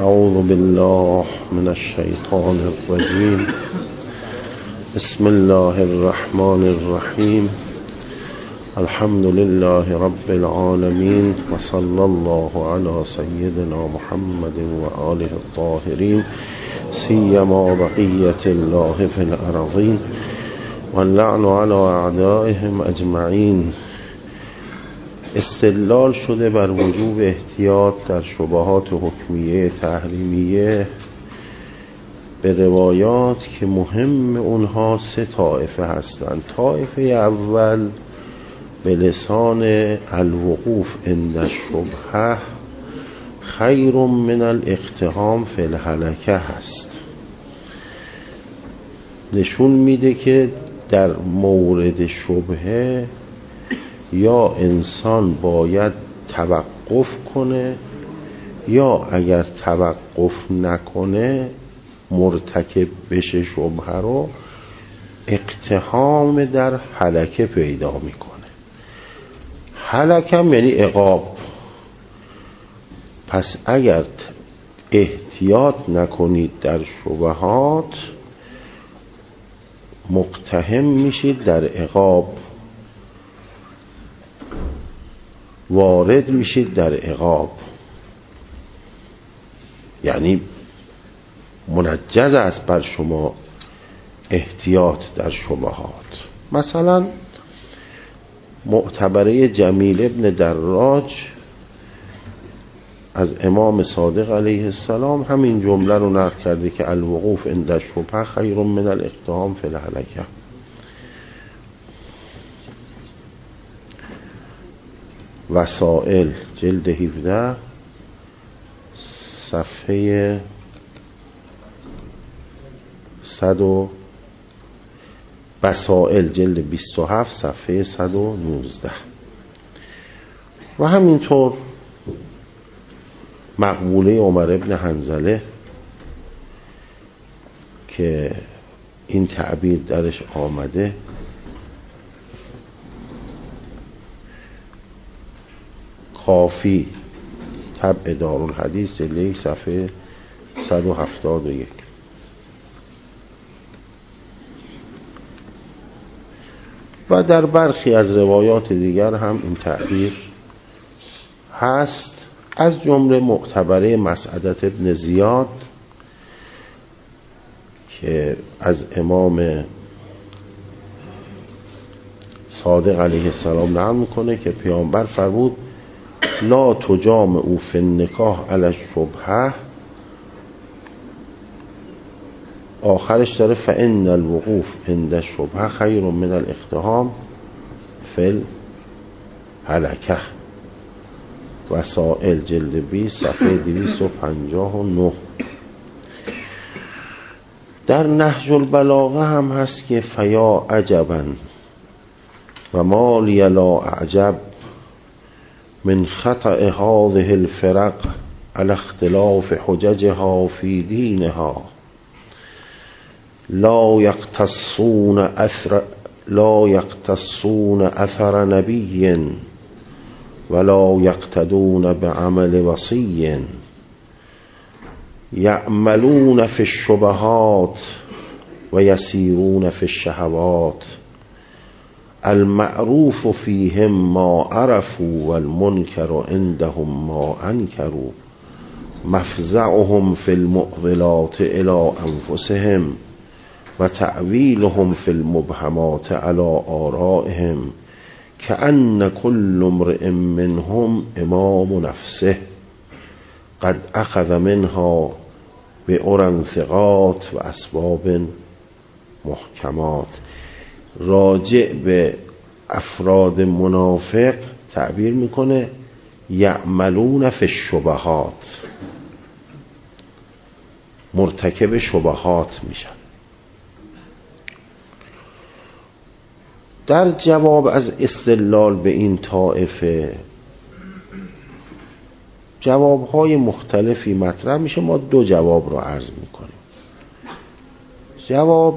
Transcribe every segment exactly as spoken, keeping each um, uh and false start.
اعوذ بالله من الشیطان الرجیم. بسم الله الرحمن الرحیم. الحمد لله رب العالمین و صلی الله علی سیدنا محمد و آله الطاهرین سیما بقیة الله فی الارضین و اللعن علی اعدائهم اجمعین. استدلال شده بر وجوب احتیاط در شبهات حکمیه تحریمیه به روایات که مهم اونها سه طائفه هستند. طائفه اول به لسان الوقوف عند الشبهه خیر من الاقتحام فی الهلکه هست. نشون میده که در مورد شبهه یا انسان باید توقف کنه یا اگر توقف نکنه مرتکب بشه شبهه رو اقتحام در هلکه پیدا میکنه. هلکم یعنی عقاب. پس اگر احتیاط نکنید در شبهات مقتحم میشید در عقاب، وارد میشید در عقاب، یعنی منجز است بر شما احتیاط در شبهات. مثلا معتبره جمیل ابن دراج از امام صادق علیه السلام همین جمله رو نقل کرده که الوقوف عند الشبهه خیر من الاقتحام فی الهلکه. وسائل جلد هفده صفحه صد و وسائل جلد بیست و هفت صفحه صد و نوزده. و همینطور مقبوله عمر ابن حنظله که این تعبیر درش آمده، کافی طبع دارالحدیث جلد یک صفحه صد و هفتاد و یک. و در برخی از روایات دیگر هم این تعبیر هست، از جمله معتبره مسعدة ابن زیاد که از امام صادق علیه السلام نقل میکنه که پیامبر فرمود لا تجامعوا فی النکاح علی الشبهه، آخرش داره فإن الوقوف عند الشبهه خیر من الاقتحام فی الهلکه. وسائل جلد بیست صفحه دویست و پنجاه و نه. در نهج البلاغه هم هست که فیا عجبا و ما لی لا اعجب من خطأ هذه الفرق على اختلاف حججها في دينها لا يقتصون اثر لا يقتصون اثر نبي ولا يقتدون بعمل وصي يعملون في الشبهات ويسيرون في الشهوات المعروف فيهم ما عرفوا والمنكر عندهم ما انكروا مفزعهم في المعضلات الى انفسهم وتأويلهم في المبهمات على آرائهم كأن كل امرئ منهم امام نفسه قد اخذ منها بأرى ثقات و اسباب محکمات. راجع به افراد منافق تعبیر میکنه یعملون فی الشبهات، مرتکب شبهات میشن. در جواب از استدلال به این طائفه جوابهای مختلفی مطرح میشه. ما دو جواب رو عرض میکنیم. جواب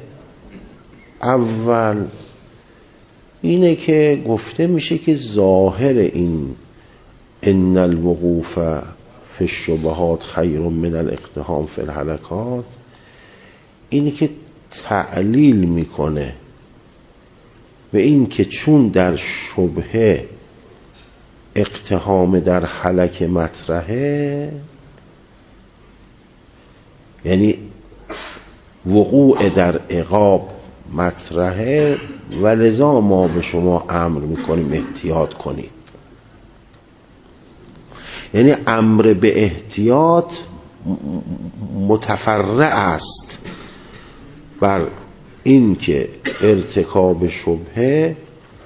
اول اینه که گفته میشه که ظاهر این ان الوقوف فی الشبهات خیر من الاقتحام فی الهلکات، اینی که تعلیل میکنه به این که چون در شبهه اقتحام در هلک مطرحه، یعنی وقوع در عقاب مطرحه و لذا ما به شما امر میکنیم احتیاط کنید. یعنی امر به احتیاط متفرع است بر این که ارتکاب شبهه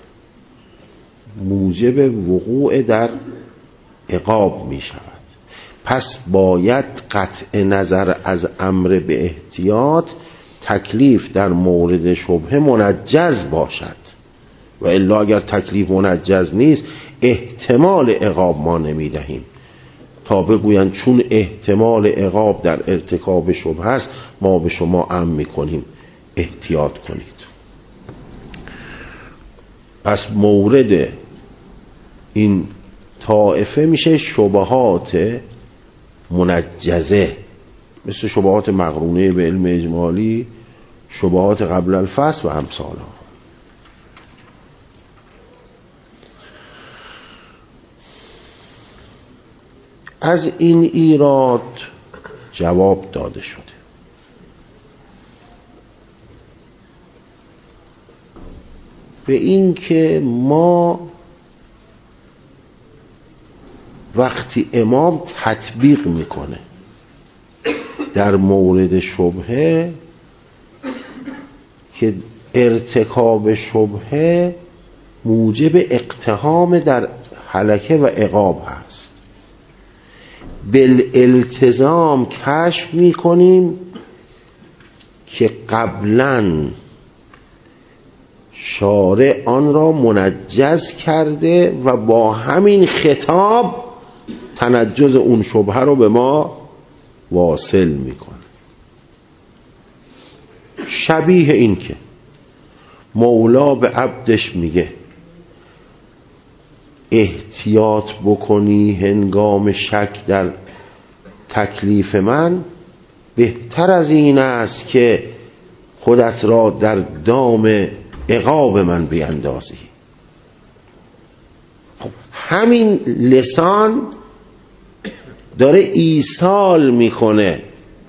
موجب وقوع در عقاب می شود. پس باید قطع نظر از امر به احتیاط تکلیف در مورد شبهه منجز باشد، و الا اگر تکلیف منجز نیست احتمال عقاب ما نمی دهیم تا بگویند چون احتمال عقاب در ارتکاب شبهه است ما به شما امر می کنیم احتیاط کنید. پس مورد این طائفه میشه شبهات منجزه، مثل شبهات مقرونه به علم اجمالی، شبهات قبل الفصل و امثالها. از این ایراد جواب داده شده. به این که ما وقتی امام تطبیق میکنه در مورد شبهه که ارتکاب شبهه موجب اقتحام در هلکه و عقاب هست، بالالتزام کشف میکنیم که قبلاً شارع آن را منجز کرده و با همین خطاب تنجز اون شبهه رو به ما واصل میکنه. شبیه این که مولا به عبدش میگه احتیاط بکنی هنگام شک در تکلیف من، بهتر از این است که خودت را در دام عقاب من بیندازی. خب همین لسان داره ایصال میکنه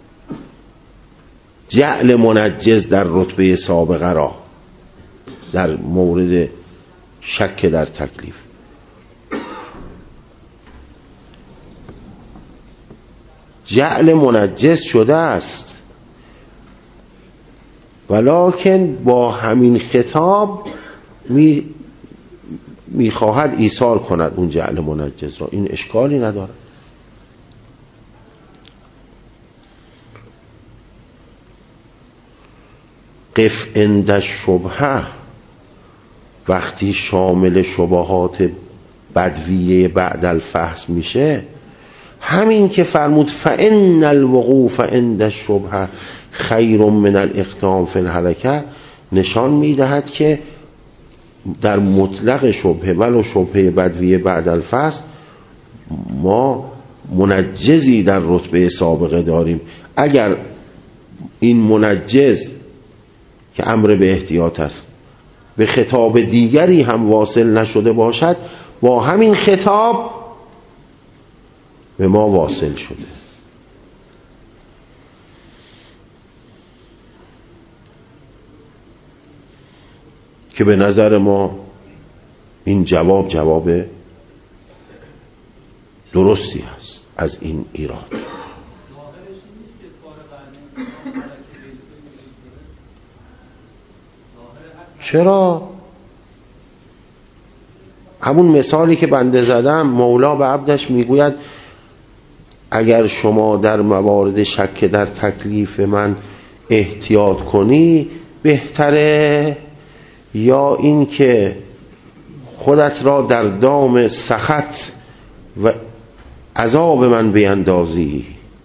جعل منجز در رتبه سابقه را در مورد شک در تکلیف. جعل منجز شده است، ولکن با همین خطاب می میخواهد ایصال کند اون جعل منجز را. این اشکالی نداره. قف عند الشبهه وقتی شامل شبهات بدویه بعد الفحص میشه، همین که فرمود فإن الوقوف عند الشبهه خیر من الاقتحام فی الهلکه نشان میدهد که در مطلق شبهه ولو شبهه بدویه بعد الفحص ما منجزی در رتبه سابقه داریم. اگر این منجز که امر به احتیاط است به خطاب دیگری هم واصل نشده باشد، با همین خطاب به ما واصل شده. که به نظر ما این جواب جواب درستی هست از این ایراد. چرا؟ همون مثالی که بنده زدم، مولا به عبدش میگوید اگر شما در موارد شک در تکلیف من احتیاط کنی بهتره، یا این که خودت را در دام سخط و عذاب من بیندازی.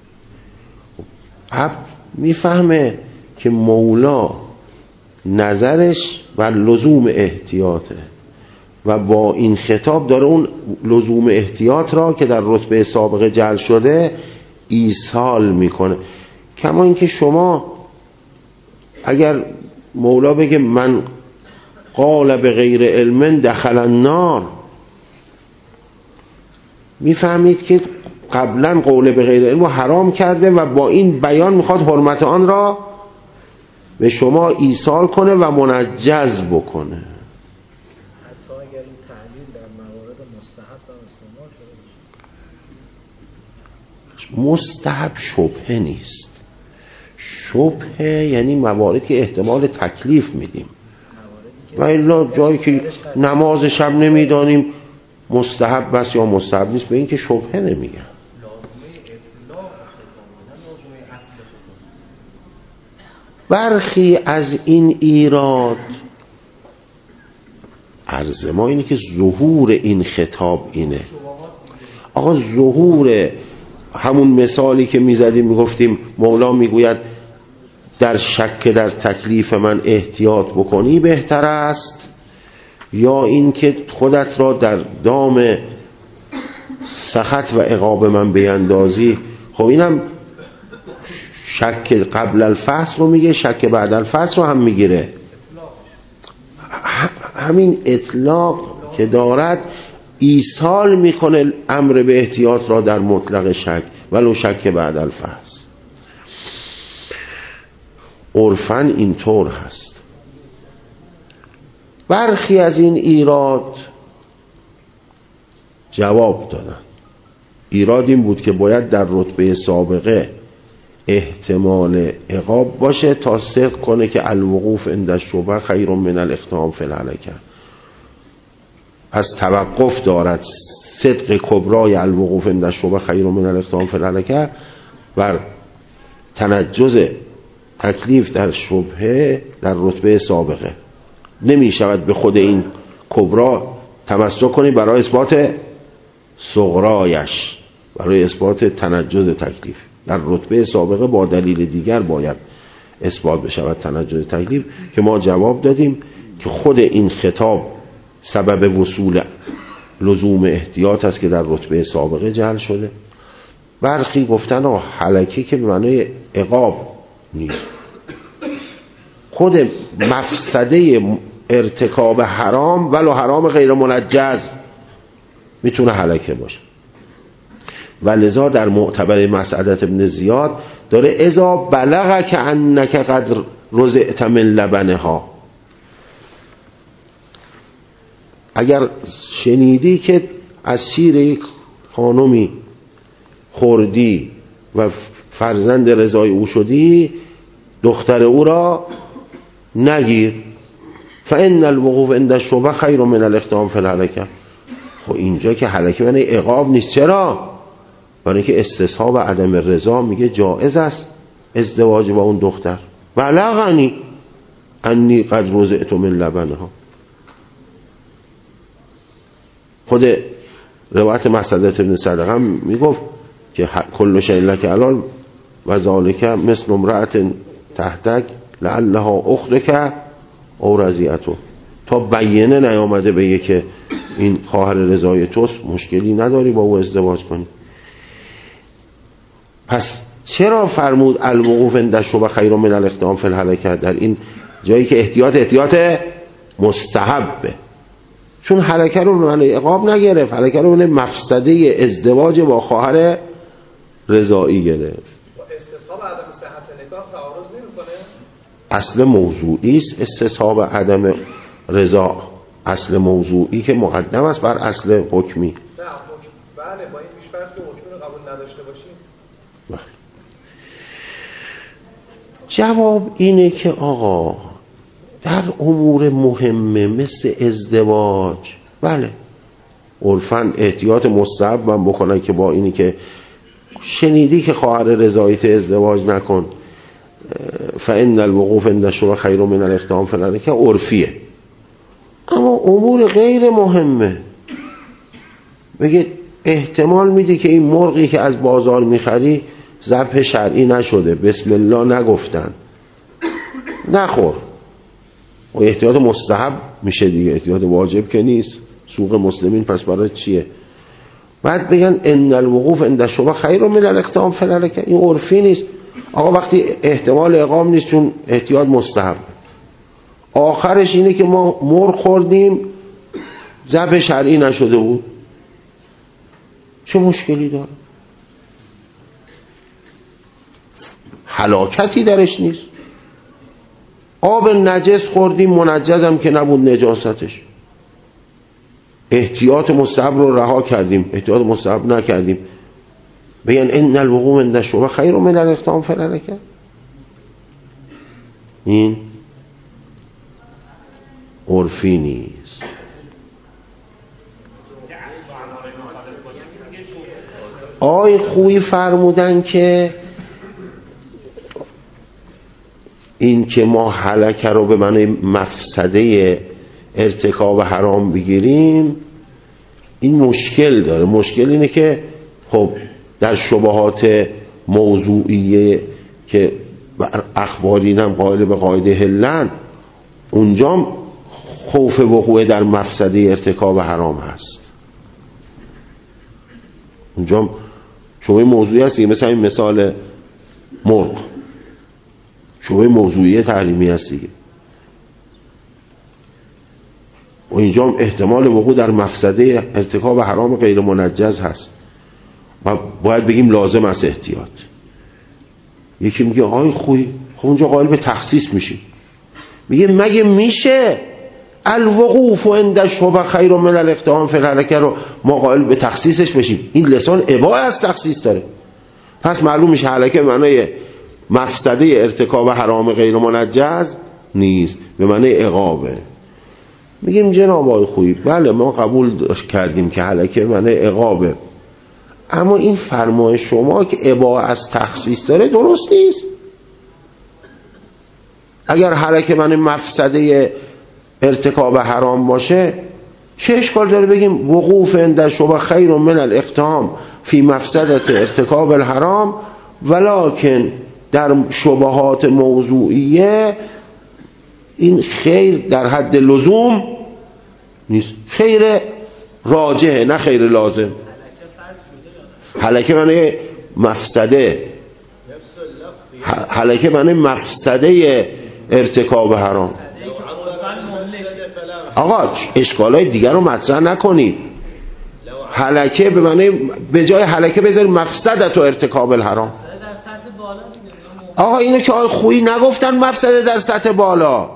عبد میفهمه که مولا نظرش بر لزوم احتیاطه، و با این خطاب داره اون لزوم احتیاط را که در رتبه سابقه جعل شده ایصال میکنه. کما اینکه شما اگر مولا بگه من قال به غیر علم دخل النار، میفهمید که قبلا قول به غیر علم رو حرام کرده و با این بیان میخواد حرمت آن را به شما ایصال کنه و منجز بکنه. حتی اگر این تعلیل در موارد مستحب هم استعمال شده، مستحب شبهه نیست. شبهه یعنی مواردی که احتمال تکلیف میدیم و الا جایی که نماز شب نمیدانیم مستحب بس یا مستحب نیست، به این که شبهه نمیگن. برخی از این ایراد عرض ما اینه که ظهور این خطاب اینه. آقا ظهور همون مثالی که میزدیم میگفتیم مولا میگوید در شک در تکلیف من احتیاط بکنی بهتر است، یا این که خودت را در دام سخط و عقاب من بیندازی. خب اینم شک قبل الفصل رو میگه، شک بعد الفصل رو هم میگیره. همین اطلاق که دارد ایصال میکنه امر به احتیاط را در مطلق شک ولو شک بعد الفصل. عرفاً اینطور هست. برخی از این ایراد جواب دادن. ایراد این بود که باید در رتبه سابقه احتمال عقاب باشه تا صدق کنه که الوقوف عند الشبهه خیر من الاقدام فی الهلکه. پس توقف دارد صدق کبرای الوقوف عند الشبهه خیر من الاقدام فی الهلکه و تنجز تکلیف در شبهه در رتبه سابقه. نمی شود به خود این کبرا تمسک کنی برای اثبات صغرایش، برای اثبات تنجز تکلیف. در رتبه سابقه با دلیل دیگر باید اثبات بشود تنجز تکلیف، که ما جواب دادیم که خود این خطاب سبب وصول لزوم احتیاط است که در رتبه سابقه جعل شده. برخی گفتن آه هلکی که به معنای عقاب نیست، خود مفسده ارتکاب حرام ولو حرام غیر منجز میتونه هلکه باشه. و لذا در معتبر مسعدت ابن زیاد داره اذا بلغ که انک قد رزعت من لبنها، اگر شنیدی که از شیر یک خانمی خوردی و فرزند رضای او شدی، دختر او را نگیر. فان الوقوف عند الشبهه خیر من الاقدام فی الهلکه. خب اینجا که هلکه معنی عقاب نیست. چرا؟ برای که استصحاب عدم رضا میگه جائز است ازدواج با اون دختر. بلغنی انی قد رزعت من لبنها. خود روایت مسعدت ابن صدقه هم میگفت که کل شیء لک حلال و ذالک مثل امرأة تحتک لعلها اختک او رضیعته. تا بیینه نیامده بگه که این خواهر رضای توست، مشکلی نداری با او ازدواج کنی. پس چرا فرمود الوقوف عند الشبهه خیر من الاقدام فی الهلکه در این جایی که احتیاط احتیاط مستحبه؟ چون هلکه رو به معنی عقاب نگرفت، هلکه رو به مفسده ازدواج با خواهر رضایی گرفت. با استصحاب عدم صحت نکاح تعارض نمیکنه؟ اصل موضوعی است استصحاب عدم رضا، اصل موضوعی که مقدم است بر اصل حکمی. نه حکم بله، با این پیش‌فرض که حکم رو قبول نداشته باشیم. بله. جواب اینه که آقا در امور مهمه مثل ازدواج بله عرفاً احتیاط مستحب من بکنن که با اینی که شنیدی که خواهر رضایت ازدواج نکن فإن الوقوف عند الشبهه خیر من الاقدام فی الهلکه عرفیه. اما امور غیر مهمه بگه احتمال میده که این مرغی که از بازار میخری ذبح شرعی نشده، بسم الله نگفتن، نخور. و احتیاط مستحب میشه دیگه، احتیاط واجب که نیست. سوق مسلمین پس برای چیه؟ بعد بگن ان الوقوف عند الشبهه خیر من الاقدام فی الحرکه. این عرفی نیست. آقا وقتی احتمال اقام نیست چون احتیاط مستحب، آخرش اینه که ما مرغ خوردیم ذبح شرعی نشده بود، چه مشکلی داره؟ هلاکتی درش نیست. آب نجس خوردیم منجزم که نبود نجاستش، احتیاط مستحب رو رها کردیم، احتیاط مستحب نکردیم. بگن ان الوقوف عند الشبهه خیر من الاقدام فی الحرکه. این عرفی نیست. آقای خویی فرمودن که این که ما هلکه رو به معنی مفسده ارتکاب حرام بگیریم این مشکل داره. مشکل اینه که خب در شبهات موضوعیه که اخبارین هم قائل به قاعده هلن، اونجا خوف وقوع در مفسده ارتکاب حرام هست. اونجا شبهه موضوعی هست، مثلا این مثال مرغ شبهه موضوعی تحریمی هست دیگه، و اینجا احتمال وقوع در مفسده ارتکاب حرام غیر منجز هست و باید بگیم لازم است احتیاط. یکی میگه آی خوی، خب اونجا قائل به تخصیص میشی. میگه مگه میشه الوقوف عند الشبهه خیر من الاقدام فی الحرکه رو ما قائل به تخصیصش بشیم؟ این لسان اباحه از تخصیص داره. پس معلوم میشه حرکه به معنای مفسده ارتکاب حرام غیر منجز نیست، به معنای عقابه. میگیم جناب آقای خویی بله ما قبول کردیم که حرکه به معنای عقابه، اما این فرمای شما که اباحه از تخصیص داره درست نیست. اگر حرکه به معنای مفسده ارتکاب حرام باشه چه اشکال داره بگیم وقوف عند الشبهه خیر من الاقدام فی مفسدت ارتکاب الحرام، ولکن در شبهات موضوعیه این خیر در حد لزوم نیست، خیر راجحه نه خیر لازم. حلقه معنی مفسده، حلقه معنی مفسده ارتکاب حرام. آقا اشکالای دیگر رو مطرح نکنید. حلقه به معنی به جای حلقه بذارید مفسده و ارتکاب الحرام. آقا اینو که آقای خویی نگفتن مفسده در سطح بالا.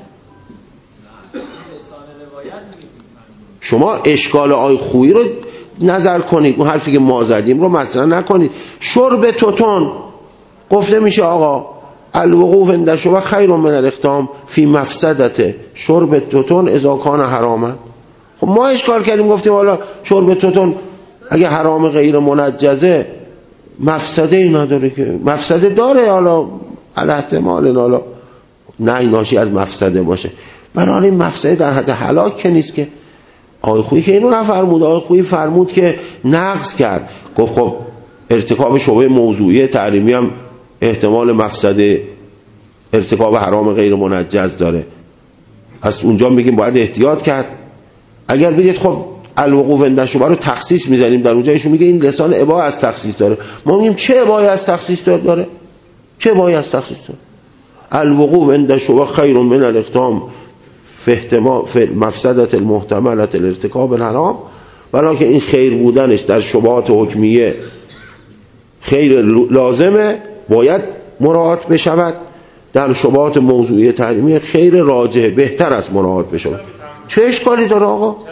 شما اشکال آقای خویی رو نظر کنید، اون حرفی که ما زدیم رو مطرح نکنید. شرب توتون گفته میشه آقا الوقوف عند الشبهه خیر من الاقدام فی مفسدته شرب توتون اذا کان حراما. خب ما اشکال کردیم گفتیم حالا شرب توتون اگه حرام غیر منجزه مفسده ای نداره که، مفسده داره حالا علی احتمال حالا نه ناشی از مفسده باشه، بنابراین مفسده در حد هلاک که نیست که. آقای خویی که اینو نفرمود، آقای خویی فرمود که نقض کرد، گفت خب ارتکاب شبهه موضوعی تحریمی هم احتمال مفسده ارتکاب حرام غیر منجز داره، پس اونجا میگیم باید احتیاط کرد. اگر بگید خب الوقوف عند الشبهه رو تخصیص میزنیم در اونجا، ایشون میگه این لسان اباحه از تخصیص داره، ما میگیم چه اباحه از تخصیص داره؟ چه اباحه از تخصیص داره؟ الوقوف عند الشبهه خیر من الاقدام فی احتمال فی مفسدت المحتملة الارتکاب الحرام، ولکن این خیر بودنش در شبهات حکمیه خیر لازمه باید مراعات بشود، در شبهات موضوعی تحریمی خیر راجحه بهتر است مراعات بشود. چه اشکالی داره آقا؟ اگر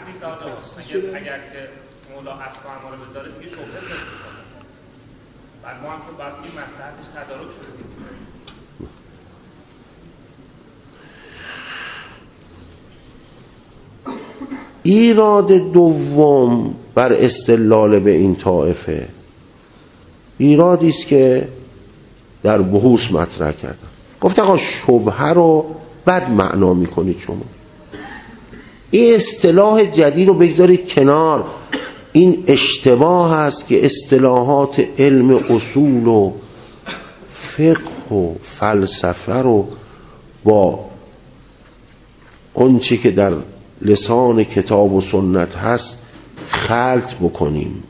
که مولا اصلا ما رو بذاره دیگه شبهه نمیشه. بعد ما هم که باید این مصلحتش تدارک شده. ایراد دوم بر استدلال به این طائفه ایرادی است که در بحوث مطرح کردن. گفت آقا شبهه رو بد معنا میکنید شما، این اصطلاح جدید رو بگذارید کنار. این اشتباه است که اصطلاحات علم اصول و فقه و فلسفه رو با اون چی که در لسان کتاب و سنت هست خلط بکنیم.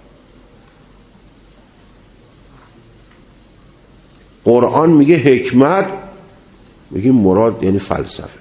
قرآن میگه حکمت، میگیم مراد یعنی فلسفه.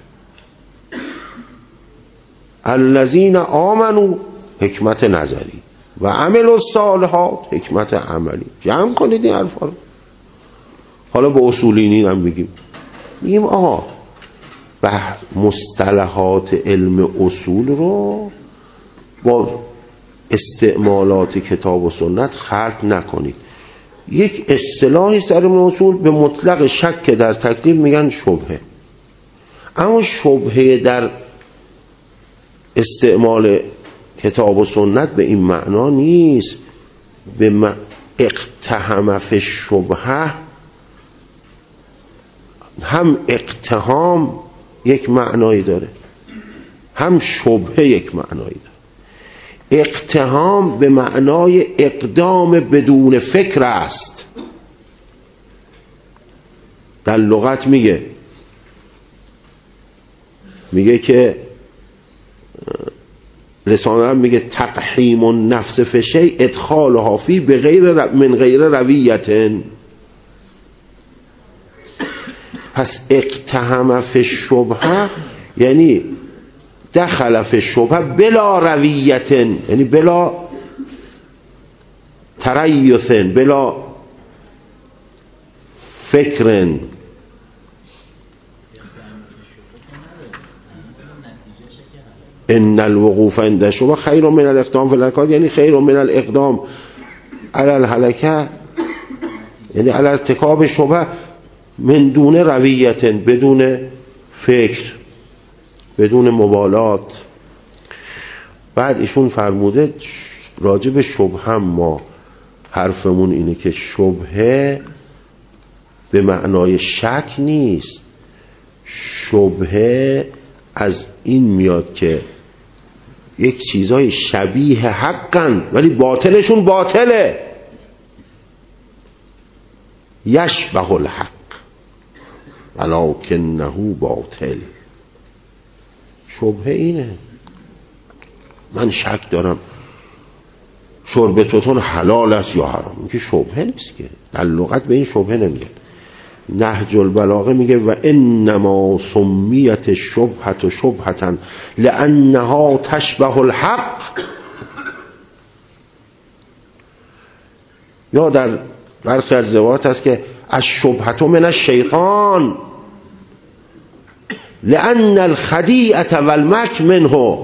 الذین آمنوا حکمت نظری و عملوا الصالحات حکمت عملی. جمع کنید این حرفا رو. حالا به اصولینین هم میگیم میگیم آقا بحث مصطلحات علم اصول رو با استعمالات کتاب و سنت خلط نکنید. یک اصطلاحی در علم اصول به مطلق شک در تکلیف میگن شبهه، اما شبهه در استعمال کتاب و سنت به این معنا نیست. به م... اقتحم فی الشبهه، هم اقتحام یک معنایی داره، هم شبهه یک معنایی داره. اقتحام به معنای اقدام بدون فکر است. در لغت میگه میگه که لسان عرب میگه تقحیم النفس فی شیء ادخالها فی بغیر من غیر رویت. پس اقتحم فی الشبهه یعنی دخل فی الشبهه بلا رویت، یعنی بلا تریث، بلا فکر. ان الوقوف عند الشبهه خیر من الاقدام فی الحرکات، یعنی خیر من الاقدام علی الحرکه، یعنی علی ارتکاب شبهه من دون رویت، بدون فکر، بدون مبالات. بعد ایشون فرموده راجع به شبهه ما حرفمون اینه که شبهه به معنای شک نیست. شبهه از این میاد که یک چیزای شبیه حقن ولی باطلشون باطله. یشبه الحق ولکنه باطل. شبهه اینه. من شک دارم شرب توتون حلال است یا حرام، این که شبهه نیست که. در لغت به این شبهه نمیگن. نهج البلاغه میگه و انما سمیت شبهة شبهة لانها تشبه الحق. یا در برخی از روایات هست که الشبهة من الشیطان لان الخدیعة والمکر منه.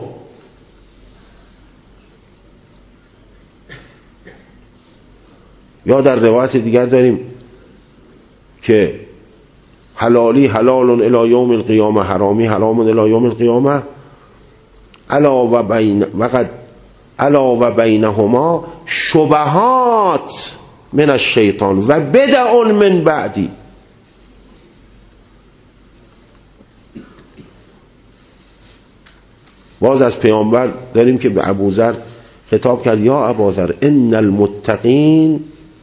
یا در روایت دیگر داریم که حلالی حلال الی یوم القیامه، حرامی حرام الی یوم القیامه، الا و بین وقد الا و بینهما شبهات من الشیطان و بدع من بعدی. باز از پیامبر داریم که به ابوذر خطاب کرد یا ابوذر ان المتقین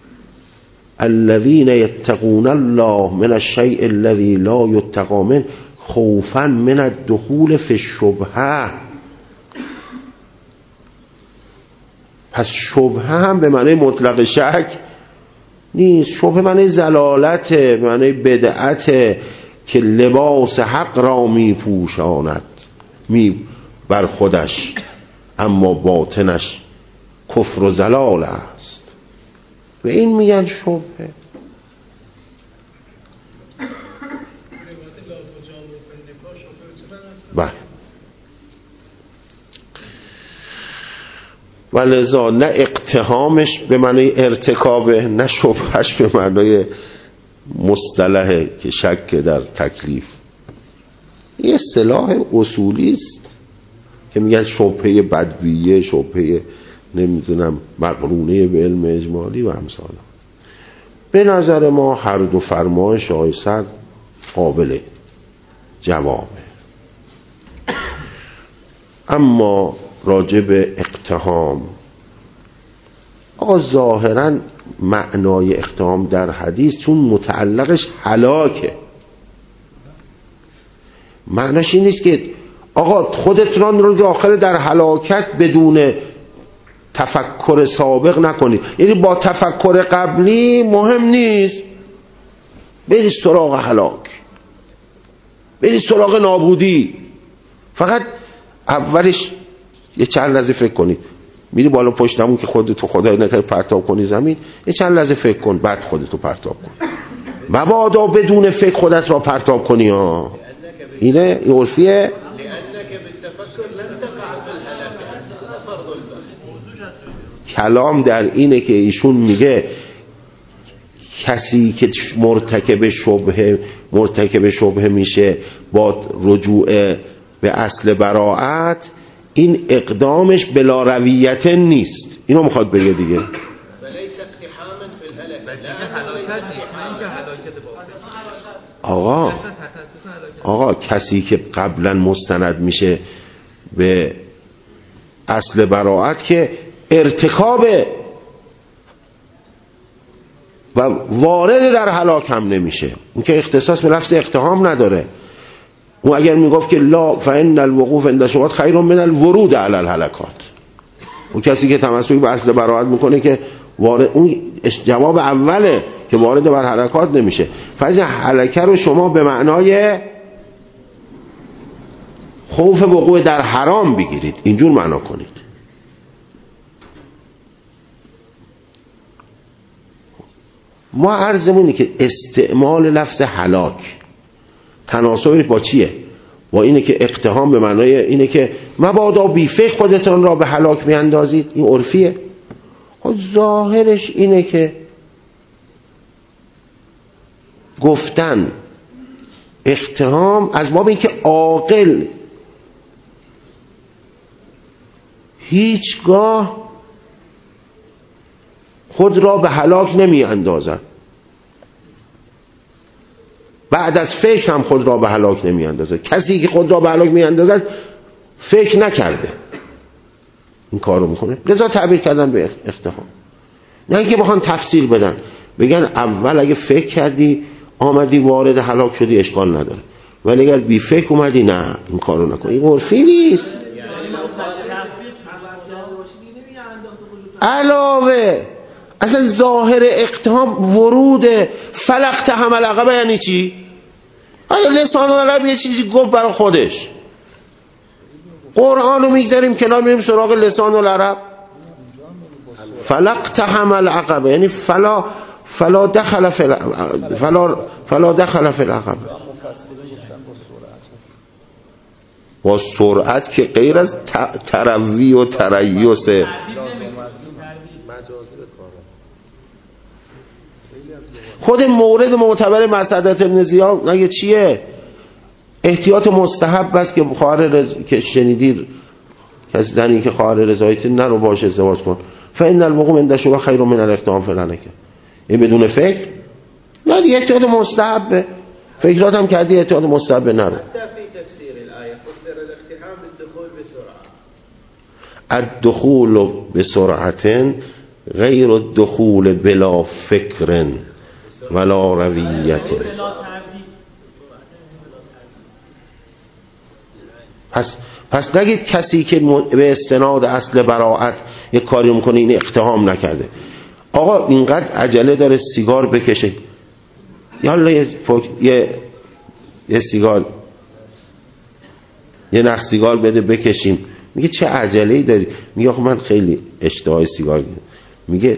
الذين يتقون الله من الشيء الذي لا يتقى منه خوفا من الدخول في الشبهه. پس شبهه هم به معنی مطلق شک نیست. شبهه معنی زلالت، معنی بدعت که لباس حق را می پوشاند می بر خودش، اما باطنش کفر و زلال است. و این میگن شبهه. بله. و لذا نه اقتحامش به معنی ارتکابه، نه شبهش به معنی مصطلحه که شک در تکلیف. این اصطلاح اصولی است که میگن شبهه بدویه، شبهه نمیدونم مقرونه به علم اجمالی و امثال. به نظر ما هر دو فرمایش آقای سعد قابل جوابه. اما راجع به اقتحام، آقا ظاهرا معنای اقتحام در حدیث چون متعلقش هلاکه، معناش این نیست که آقا خودتون رو داخل در هلاکت بدون تفکر سابق نکنید. یعنی با تفکر قبلی مهم نیست، برید سراغ هلاک، برید سراغ نابودی. فقط اولش یه چند لحظه فکر کنید. میری بالا پشتمون که خودتو خدای نکنه پرتاب کنی زمین، یه چند لحظه فکر کن بعد خودتو پرتاب کن. مبادا بدون فکر خودت را پرتاب کنی ها. اینه این عرفیه. کلام در اینه که ایشون میگه کسی که مرتکب شبهه مرتکب شبهه میشه با رجوع به اصل براءت، این اقدامش بلا رویت نیست. اینو میخواد بگه دیگه. آقا آقا کسی که قبلا مستند میشه به اصل براءت که ارتکابه و وارد در هلاک هم نمیشه. اون که اختصاص به لفظ اقتحام نداره. اون اگر میگفت که لا فإن الوقوف عند الشبهات خیر من الورود علی الهلکات، اون کسی که تمسک به اصل براءت میکنه که وارد، اون جواب اوله که وارد بر هلکات نمیشه. فاز هلکه رو شما به معنای خوف وقوع در حرام بگیرید، اینجور معنا کنید. ما عرضمونی که استعمال لفظ هلاک تناسبش با چیه؟ با اینه که اقتحام به معنای اینه که مبادا بی فکر خودتان را به هلاک میاندازید، این عرفیه. خب ظاهرش اینه که گفتن اقتحام از باب اینکه عاقل هیچگاه خود را به هلاک نمی اندازد، بعد از فکر هم خود را به هلاک نمی اندازد. کسی که خود را به هلاک می اندازد فکر نکرده این کار رو میکنه، لذا تعبیر کردن به اقتحام. نه اینکه بخوان تفسیر بدن بگن اول اگه فکر کردی آمدی وارد هلاک شدی اشکال نداره، ولی اگر بی فکر اومدی نه این کار رو نکن. این عرفی نیست. علاوه اصلا ظاهر اقتحام ورود فلقتحم العقبه یعنی چی؟ آیا لسان العرب یه چیزی گفت برای خودش، قرآن رو میگذاریم کنار میریم سراغ لسان العرب. فلقتحم العقبه یعنی فلا فلا دخل فی فلا فلا دخل فی العقبه. با سرعت که غیر از تروی و تریسه. خود مورد معتبر مسعدت ابن زیاد نگه چیه؟ احتیاط مستحب بس که خواهر رز... که شنیدی کسی زنی که خواهر رضایت نرو باشه ازدواج کن. فإن الوقوع عند الشبهه خیر من الاقتحام فی الهلکه. این بدون فکر نه دیگه احتیاط مستحبه، فکرات هم کردی احتیاط مستحبه نرو. الدخول بسرعة غیر الدخول بلا فکر ولا رویت. پس پس نگید کسی که به استناد اصل براءت یک کاری میکنه این اقتحام نکرده. آقا اینقدر عجله داره سیگار بکشه، یالا یه یه یه سیگار یه نخ سیگار بده بکشیم. میگه چه عجله‌ای داری؟ میگه آخه من خیلی اشتهای سیگار دارم. میگه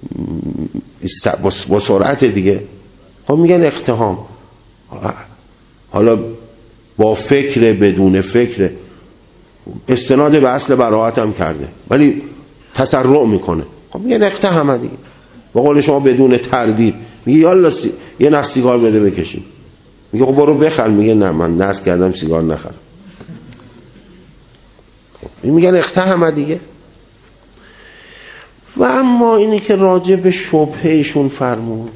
با سرعت دیگه. خب میگن اقتحام، حالا با فکر بدون فکر، استناد به اصل براءت هم کرده ولی تسرع میکنه. خب میگن اقتحام دیگه، با قول شما بدون تردید. میگه یالا سی... یه نخ سیگار بده بکشیم. میگه خب برو بخر. میگه نه من نسل کردم سیگار نخرم. میگن اقتحام دیگه. و اما اینی که راجع به شبهه ایشون فرمود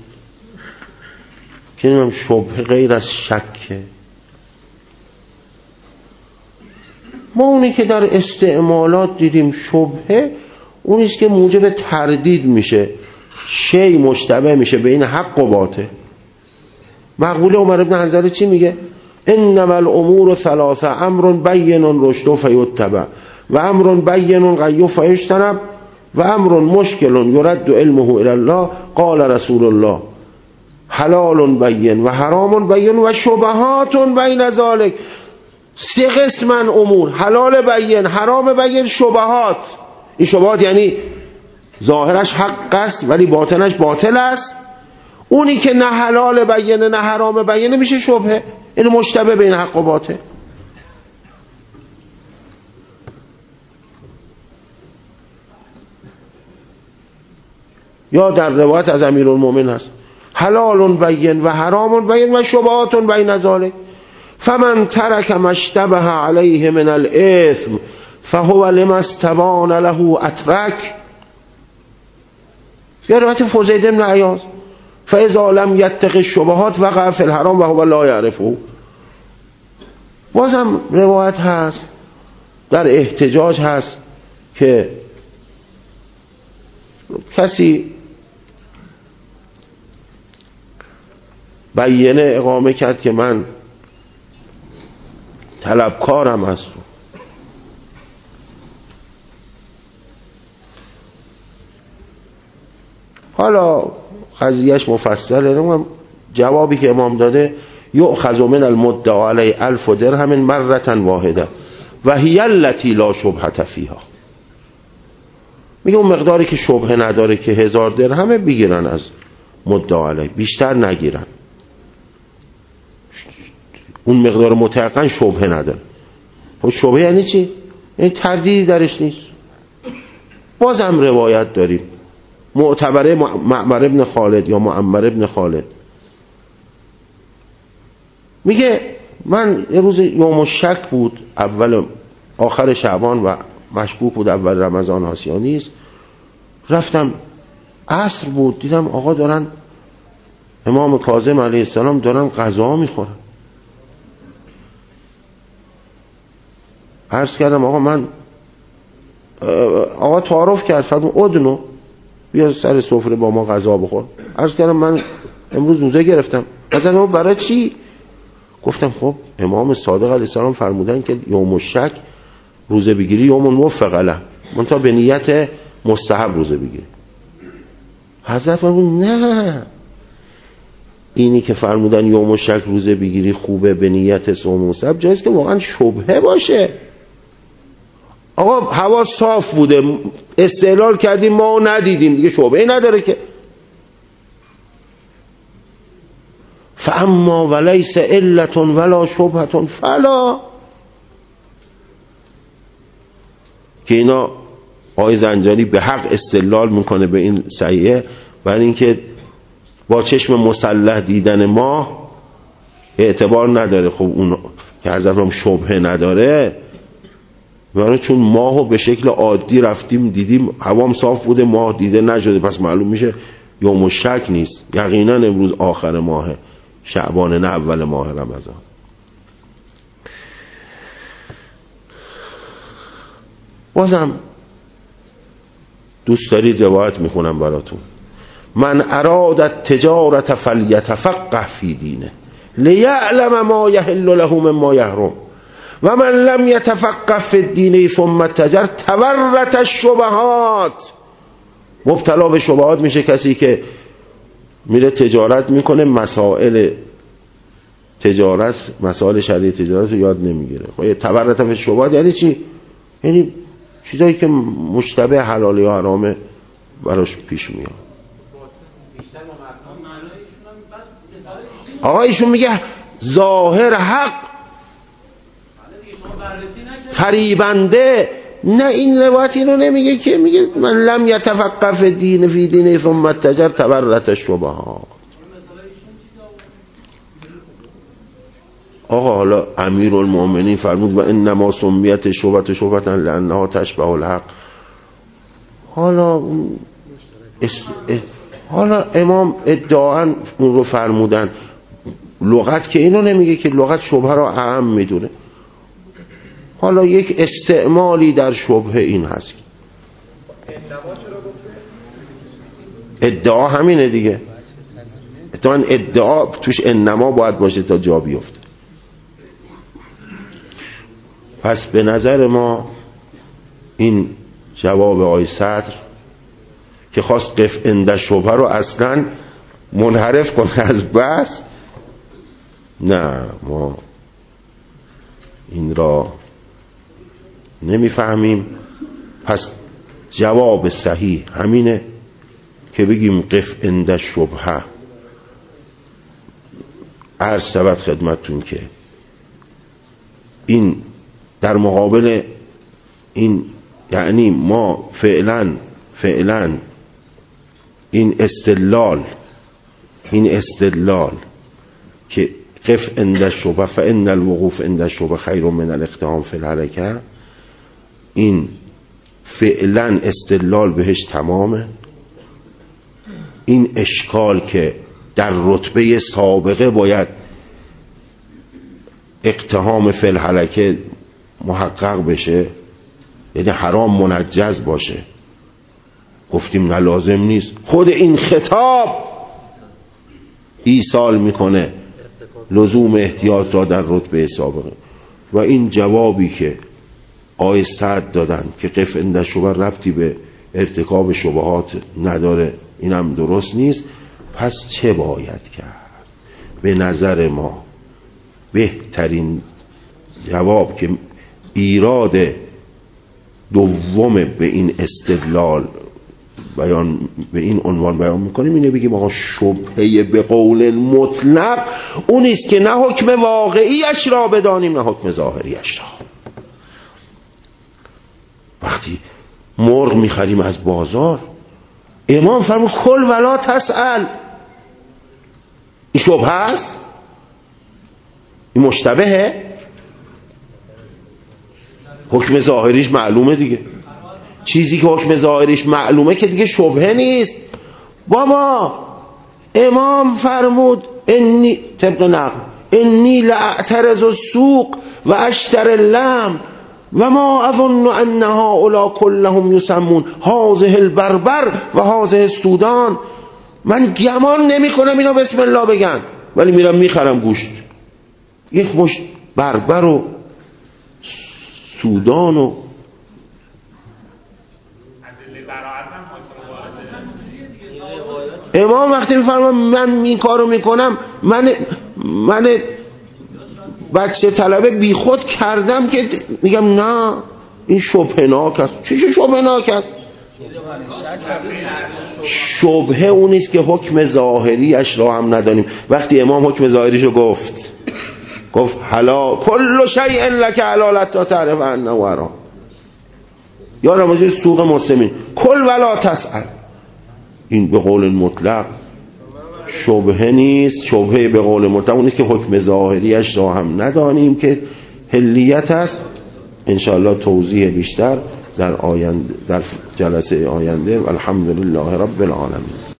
که نمیم شبهه غیر از شکه، ما اونی که در استعمالات دیدیم شبهه اونیست که موجب تردید میشه، شی مشتبه میشه بین حق و باطل. مقبوله عمر ابن حنظله چی میگه؟ انما الامور ثلاثه امر بین رشد فیتبع و امر بین غی فیجتنب و امر مشکل یرد علمه الی الله قال رسول الله حلال بین و حرام بین و شبهات بین ذلک. سه قسمن امور: حلال بین، حرام بین، شبهات. این شبهات یعنی ظاهرش حق است ولی باطنش باطل است. اونی که نه حلال بینه نه حرام بینه میشه شبهه، این مشتبه بین حق و باطل. یا در روایت از امیرالمومنین هست حلال بین و حرام بین و شبهات بین ذلک فمن ترک ما اشتبه علیه من الاثم فهو لما استبان له اترک. یا روایت فضیل بن عیاض فاذا لم یتق الشبهات وقع فی الحرام و هو لا یعرفه. بازم روایت هست در احتجاج هست که کسی بیانه اقامه کرد که من طلبکارم هست، حالا قضیهش مفصله. جوابی که امام داده یؤخذ من المدعی علی الف درهم مرة واحده و هی التی لا شبهة فیها. میگه اون مقداری که شبهه نداره که هزار درهمه بگیرن از مدعی علی، بیشتر نگیرن. اون مقدار متعقن شبهه نداره. خب شبهه یعنی چی؟ این تردیدی درش نیست. بازم روایت داریم معتبره معمر ابن خالد یا معمر ابن خالد میگه من یه روز یوم الشک بود، اول آخر شعبان و مشکوک بود اول رمضان آسیانی است. رفتم عصر بود، دیدم آقا دارن امام کاظم علیه السلام دارن غذا میخورن. عرض کردم آقا من آقا تعارف کرد فرمود ادنو بیا سر سفره با ما غذا بخور. عرض کردم من امروز روزه گرفتم. مثلا برای چی؟ گفتم خب امام صادق علیه السلام فرمودن که یوم الشک روزه بگیری یوم موفق له، منتها به نیت مستحب روزه بگیری. حضرت فرمود نه، اینی که فرمودن یوم الشک روزه بگیری خوبه به نیت صوم مستحب، جایز که واقعا شبهه باشه. آقا هوا صاف بوده استعلال کردیم ما ندیدیم، دیگه شبهه نداره که. فاما ولیس علت ولا شبهه فلا. که اینا آقای زنجانی به حق استدلال میکنه به این صحیحه، برای اینکه با چشم مسلح دیدن ماه اعتبار نداره. خب اون که حضرت شبهه نداره، برای چون ماهو به شکل عادی رفتیم دیدیم هوام صاف بوده ماه دیده نشده، پس معلوم میشه یوم الشک نیست، یقینا امروز آخر ماه شعبان نه اول ماه رمضان. بازم دوست دارید روایت میخونم براتون: من اراد التجارت فلیتفقه فی دینه لیعلم ما یحل له مما یحرم و من لم یتفقه فی الدین ثم تجر تورط الشبهات. مبتلا به شبهات میشه کسی که میره تجارت میکنه، مسائل تجارت مسائل شرعی تجارت رو یاد نمیگیره. خب تورط فی الشبهات یعنی چی؟ یعنی چیزایی که مشتبه حلالی و حرامه براش پیش میاد. آقا ایشون میگه ظاهر حق فریبنده. نه این روایت اینو نمیگه که، میگه من لم یتفقه فی دین فی دین ثم تجر تورط الشبهات. آقا حالا امیرالمومنین فرمود و انما سمیت شبهه شبهه لانها تشبه الحق. حالا حالا امام ادعاً اون رو فرمودن، لغت که اینو نمیگه که، لغت شبهه را اهم میدونه. حالا یک استعمالی در شبهه این هست. ادعا همینه دیگه، ادعا ادعا توش انما باید باشه تا جا بیفته. پس به نظر ما این جواب آقای صدر که خواست قف عند شبهه رو اصلا منحرف کنه از بحث، نه ما این را نمیفهمیم. پس جواب صحیح همینه که بگیم قف عند شبهه. عرض شود خدمتتون که این در مقابل این، یعنی ما فعلا فعلا این استدلال این استدلال که قف عند شبهه فان الوقوف عند شبهه خیر من الاقتحام فی الحرکه، این فعلا استدلال بهش تمامه. این اشکال که در رتبه سابقه باید اقتحام فی الحرکه محقق بشه، یعنی حرام منجز باشه، گفتیم نه لازم نیست. خود این خطاب ایصال میکنه لزوم احتیاط را در رتبه سابقه. و این جوابی که آقای سعد دادن که قف عند شبهه ربطی به ارتکاب شبهات نداره، اینم درست نیست. پس چه باید کرد؟ به نظر ما بهترین جواب که ایراد دوم به این استدلال بیان به این عنوان بیان میکنیم اینه، بگیم آقا شبهه به قول مطلق اونیست که نه حکم واقعیش را بدانیم نه حکم ظاهریش را. وقتی مرغ میخریم از بازار، امام فرمود کل ولا تسأل، این شبهه است؟ این مشتبهه؟ حکم ظاهریش معلومه دیگه. چیزی که حکم ظاهریش معلومه که دیگه شبهه نیست. بابا امام فرمود انی طبق نقل انی لاعترض السوق و اشتر اللحم و ما اظن ان هؤلاء كلهم یسمون هذه البربر و هذه السودان. من گمان نمی کنم اینا بسم الله بگن، ولی میرم میخرم گوشت. یک مشت بربر و سودان و امام وقتی میفرما من این کارو میکنم، من من بچه طلبه بی خود کردم که میگم نه این شبهناک است. چیه شبهناک است؟ شبهه اونیست که حکم ظاهریش را هم ندانیم. وقتی امام حکم ظاهریشو گفت گفت حلا کل شیء لک حلالت تا تعرف انه حرام، یا رمزی سوق مسلمین کل ولا تسأل، این به قول مطلق شبهه نیست. شبهه به قول مطلق اونیست که حکم ظاهریش را هم ندانیم که حلیت است. انشاءالله توضیح بیشتر در آینده، در جلسه آینده. الحمدلله رب العالمین.